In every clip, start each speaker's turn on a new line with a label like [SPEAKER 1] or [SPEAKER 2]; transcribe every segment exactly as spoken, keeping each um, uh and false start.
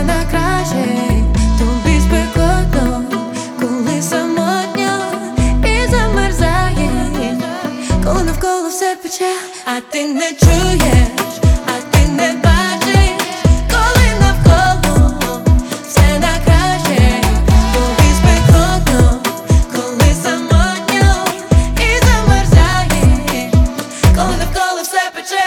[SPEAKER 1] на краще. Тобі спекотно, коли самотньо і замерзає, коли навколо все пече, а ти не чуєш, а ти не бачиш, коли навколо все на краще. Тобі спекотно, коли самотньо і замерзає, коли навколо все пече.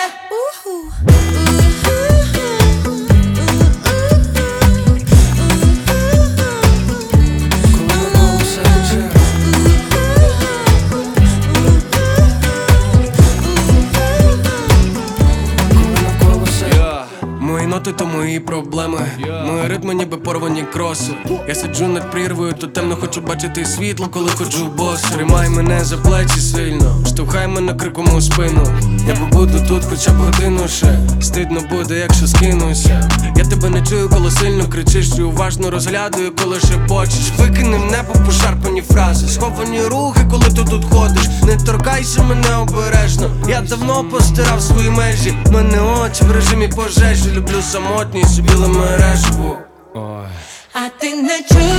[SPEAKER 2] Мої ноти то мої проблеми, мої ритми ніби порвані кроси. Я сиджу над прірвою, то темно хочу бачити світло, коли ходжу босо. Тримай мене за плечі сильно, штовхай мене криком у спину. Я побуду тут хоча б годину ще, стидно буде, якщо скинуся. Я тебе не чую, коли сильно кричиш, і уважно розглядаю, коли шепочеш. Викинем небо пошарпані фрази, сховані рухи, коли ти тут ходиш. Не торкайся мене обережно, я давно постирав свої межі. Мене очі в режимі пожежі, люблю самотність, біле мережево.
[SPEAKER 1] А ти не чуєш.